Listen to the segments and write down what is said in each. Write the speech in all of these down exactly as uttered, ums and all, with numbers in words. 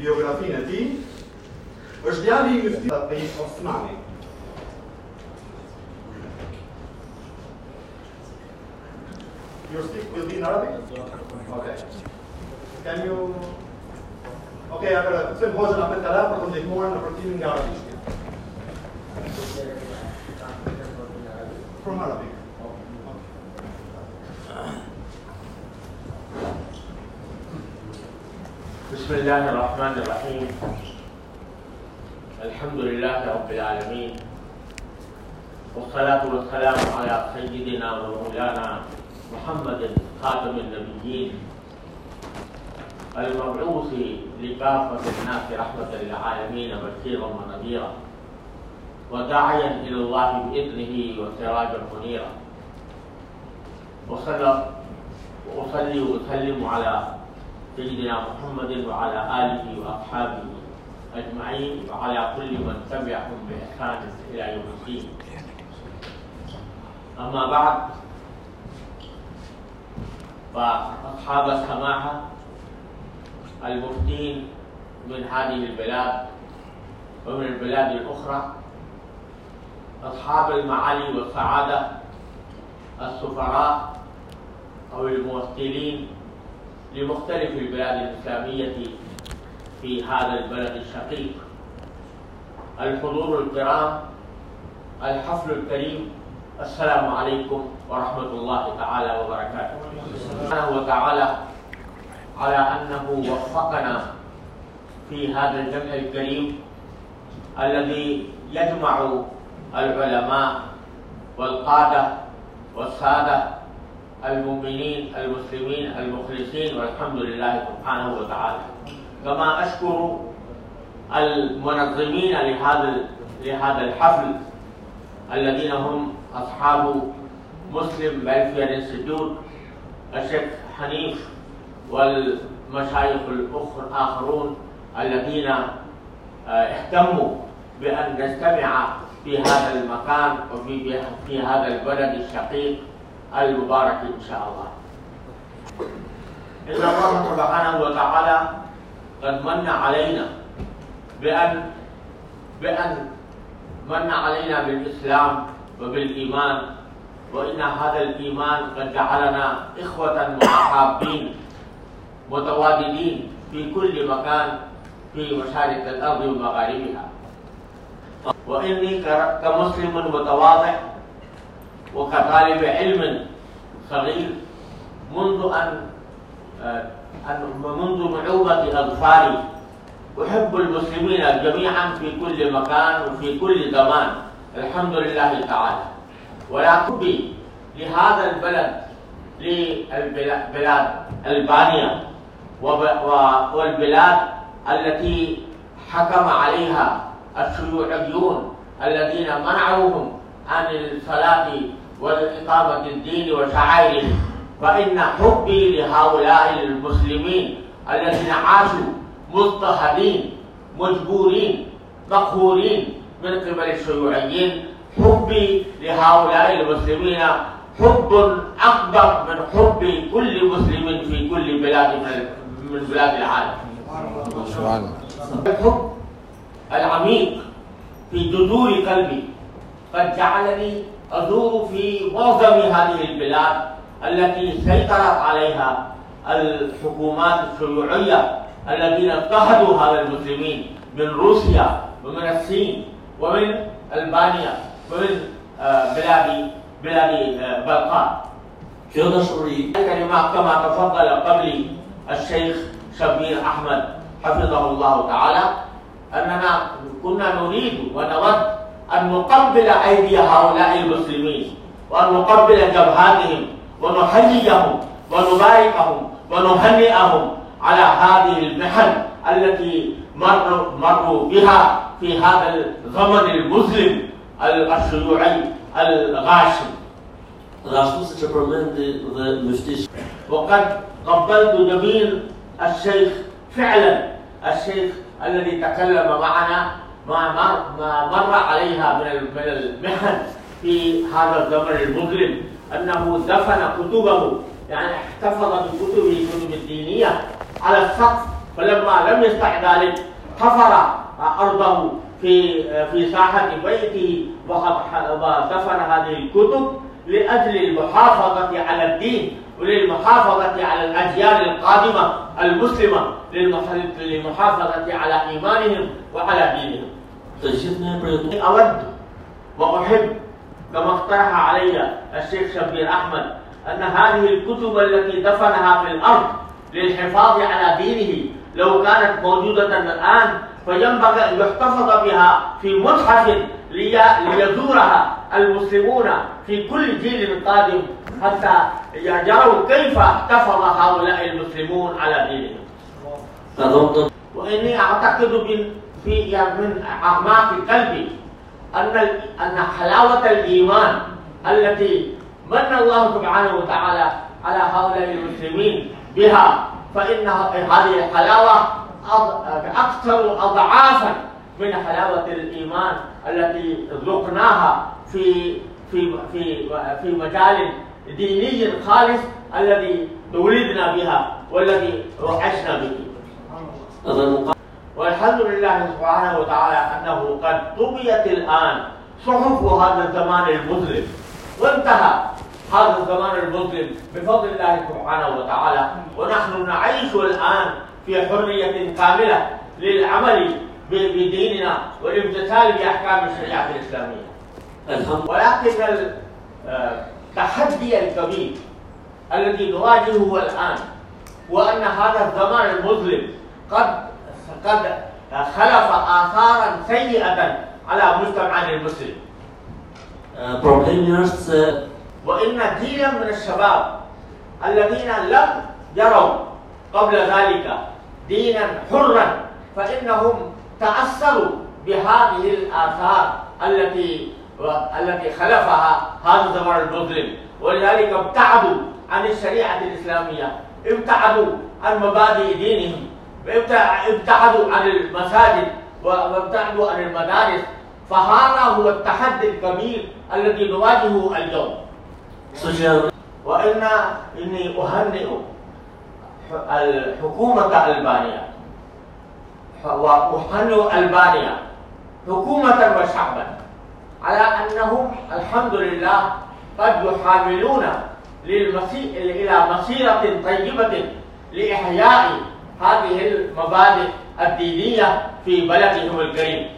biografinë e tij, është djali i muftit Taqi Osmani. You speak with me in Arabic? Okay. Can you... Okay, atëherë, pse vozën apet kala për të ndihmuar në përktimin nga arabishtja? From Arabic. بسم الله الرحمن الرحيم. الحمد لله رب العالمين، والصلاة والسلام على سيدنا ومولانا محمد خاتم النبيين المبعوث لكافة الناس رحمة للعالمين بشيرا ونذيرا وداعيا إلى الله بإذنه وسراجا منيرا. وصلى وأصلي وأسلم على سيدنا محمد وعلى آله وأصحابه أجمعين وعلى كل من تبعهم بإحسان إلى يوم الدين. أما بعد، فأصحاب السماحة المفتين من هذه البلاد ومن البلاد الأخرى، أصحاب المعالي والسعادة، السفراء أو الممثلين لمختلف البلاد الإسلامية في هذا البلد الشقيق، الحضور الكرام، الحفل الكريم، السلام عليكم ورحمة الله تعالى وبركاته. سبحانه وتعالى على أنه وفقنا في هذا الجمع الكريم الذي يجمع العلماء والقادة والسادة المؤمنين المسلمين المخلصين، والحمد لله سبحانه وتعالى. كما أشكر المنظمين لهذا لهذا الحفل الذين هم أصحاب مسلم ويلفير انستيتيوت، الشيخ حنيف والمشايخ الآخرون الذين اهتموا بأن نجتمع في هذا المكان وفي في هذا البلد الشقيق المبارك إن شاء الله. إن الله سبحانه وتعالى قد من علينا بأن بأن من علينا بالإسلام وبالإيمان، وإن هذا الإيمان قد جعلنا إخوة متحابين متواددين في كل مكان في مشارق الأرض ومغاربها. وإني كمسلم متواضع وكطالب علم صغير منذ أن منذ نعومة أظفاري أحب المسلمين جميعا في كل مكان وفي كل زمان، الحمد لله تعالى. ولا حبي لهذا البلد للبلاد البانية والبلاد التي حكم عليها الشيوعيون الذين منعوهم عن الصلاة والإقامة الدين وشعائره، فإن حبي لهؤلاء المسلمين الذين عاشوا مضطهدين مجبورين مقهورين من قبل الشيوعيين، حبي لهؤلاء المسلمين حب أكبر من حب كل مسلم في كل بلاد من بلاد العالم. الحب العميق في جذور قلبي قد جعلني أزور في معظم هذه البلاد التي سيطرت عليها الحكومات الشيوعية الذين اضطهدوا هذا المسلمين من روسيا ومن الصين ومن ألبانيا ومن بلاد بلاد بلقان. كلمة كما تفضل قبلي الشيخ شبير أحمد حفظه الله تعالى، أننا كنا نريد ونود أن نقبل أيدي هؤلاء المسلمين وأن نقبل جبهاتهم ونحييهم ونباركهم ونهنئهم على هذه المحن التي مروا مروا بها في هذا الزمن المظلم الشيوعي الغاشم. وقد قبلت جميل الشيخ فعلا، الشيخ الذي تكلم معنا ما ما مر عليها من المحن في هذا الزمن المظلم، أنه دفن كتبه، يعني احتفظ بكتبه الكتب الدينية على السقف فلما لم يستطع ذلك حفر أرضه في في ساحة بيته ودفن هذه الكتب لأجل المحافظة على الدين وللمحافظة على الأجيال القادمة المسلمة، للمحافظة على إيمانهم وعلى دينهم. أود وأحب كما اقترح علي الشيخ شبير أحمد أن هذه الكتب التي دفنها في الأرض للحفاظ على دينه لو كانت موجودة الآن فينبغي أن يحتفظ بها في متحف ليزورها المسلمون في كل جيل قادم حتى يروا كيف احتفظ هؤلاء المسلمون على دينهم. وإني أعتقد في من أعماق قلبي أن أن حلاوة الإيمان التي من الله سبحانه وتعالى على هؤلاء المسلمين بها، فإن هذه الحلاوة أكثر أضعافا من حلاوة الإيمان التي ذقناها في في في في مجال ديني خالص الذي ولدنا بها والذي عشنا به. والحمد لله سبحانه وتعالى أنه قد طويت الآن صحف هذا الزمان المظلم، وانتهى هذا الزمان المظلم بفضل الله سبحانه وتعالى، ونحن نعيش الآن في حرية كاملة للعمل بديننا والامتثال بأحكام الشريعة الإسلامية. ولكن التحدي الكبير الذي نواجهه الآن هو أن هذا الزمان المظلم قد قد خلف آثارا سيئة على مجتمعنا المسلم. وإن جيلا من الشباب الذين لم يروا قبل ذلك دينا حرا فإنهم تأثروا بهذه الآثار التي التي خلفها هذا الزمان المظلم، ولذلك ابتعدوا عن الشريعة الإسلامية، ابتعدوا عن مبادئ دينهم، ابتعدوا عن المساجد وابتعدوا عن المدارس. فهذا هو التحدي الكبير الذي نواجهه اليوم. وإن إني أهنئ الحكومة الألبانية وأهنئ ألبانيا حكومة وشعبا على أنهم الحمد لله قد يحاولون إلى مسيرة طيبة لإحياء هذه المبادئ الدينية في بلدهم الكريم.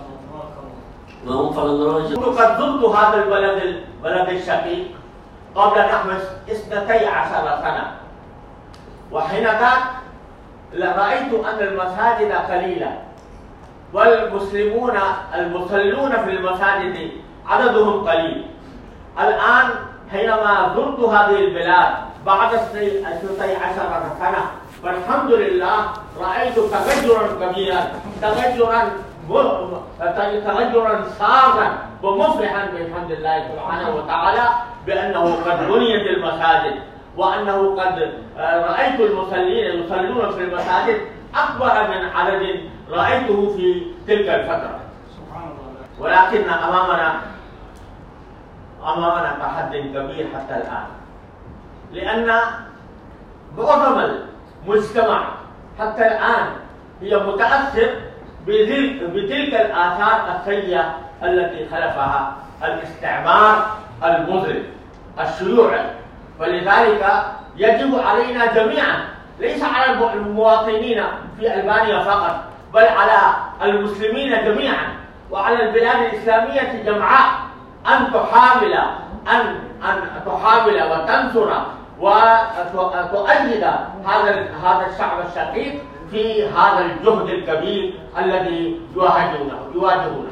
كنت قد زرت هذا البلد البلد الشقيق قبل نحو اثنتي عشر سنة، وحينذاك رأيت أن المساجد قليلة والمسلمون المصلون في المساجد عددهم قليل. الآن حينما زرت هذه البلاد بعد اثنتي عشر سنة والحمد لله رأيت تغيرا كبيرا، تغيرا تغيرا سارا ومفرحا بحمد الله سبحانه وتعالى بأنه قد بنيت المساجد، وأنه قد رأيت المصلين يصلون في المساجد أكبر من عدد رأيته في تلك الفترة. ولكن أمامنا أمامنا تحدي كبير حتى الآن، لأن معظم المجتمع حتى الآن هي متأثر بتلك الآثار السيئة التي خلفها الاستعمار المظلم الشيوعي. فلذلك يجب علينا جميعا، ليس على المواطنين في ألبانيا فقط، بل على المسلمين جميعا وعلى البلاد الإسلامية جمعاء أن تحاول أن أن تحاول وتنصر وتؤيد هذا هذا الشعب الشقيق في هذا الجهد الكبير الذي يواجهونه يواجهونه.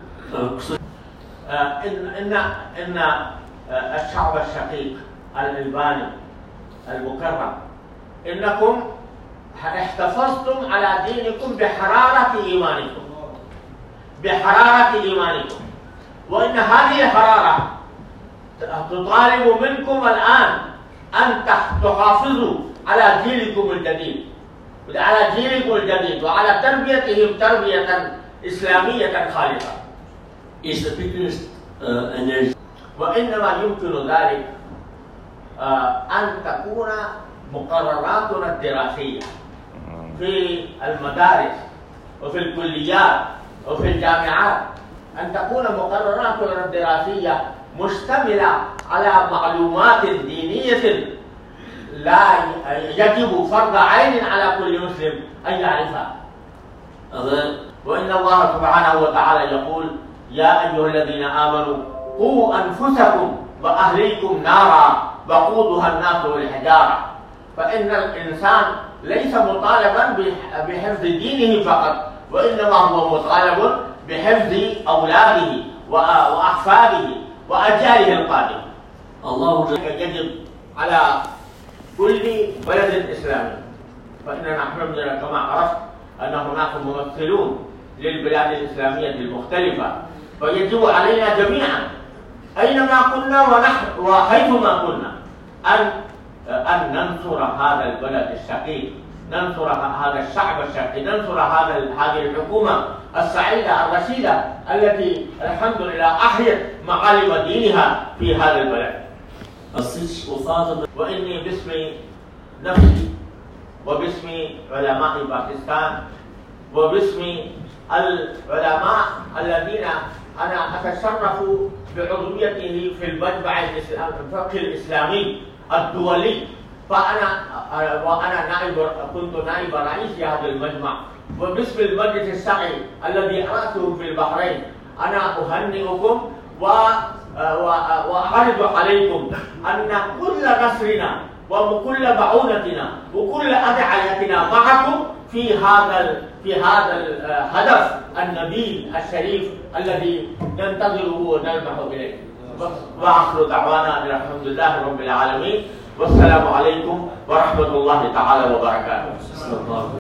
إن إن إن الشعب الشقيق الألباني المكرم، إنكم احتفظتم على دينكم بحرارة إيمانكم بحرارة إيمانكم وإن هذه الحرارة تطالب منكم الآن أن تحافظوا على جيلكم الجديد على جيلكم الجديد وعلى تربيتهم تربية إسلامية خالصة. وإنما يمكن ذلك أن تكون مقرراتنا الدراسية في المدارس وفي الكليات وفي الجامعات أن تكون مقرراتنا الدراسية مشتملة على معلومات دينية لا يجب فرض عين على كل مسلم أن يعرفها. وإن الله سبحانه وتعالى يقول: يا أيها الذين آمنوا قوا أنفسكم وأهليكم نارا وقودها الناس والحجارة. فإن الإنسان ليس مطالبا بحفظ دينه فقط، وإنما هو مطالب بحفظ أولاده وأحفاده وأجياله القادمة. الله يجب على كل بلد إسلامي، فإننا نحن كما عرفت أن هناك ممثلون للبلاد الإسلامية المختلفة، فيجب علينا جميعا أينما كنا ونحن وحيثما كنا أن أن ننصر هذا البلد الشقيق، ننصر هذا الشعب الشقيق، ننصر هذا هذه الحكومة السعيدة الرشيدة التي الحمد لله أحيت معالم دينها في هذا البلد. وإني باسم نفسي وباسم علماء باكستان وباسم العلماء الذين أنا أتشرف بعضويته في المجمع الفقهي الإسلامي الدولي، فأنا وأنا نائب كنت نائب رئيس هذا المجمع، وباسم المجلس الشرعي الذي أرأسه في البحرين أنا أهنئكم وأعرض عليكم أن كل نصرنا وكل معونتنا وكل أدعيتنا معكم في هذا في هذا الهدف النبيل الشريف الذي ننتظره ونلمح إليه. وآخر دعوانا أن الحمد لله رب العالمين، والسلام عليكم ورحمة الله تعالى وبركاته.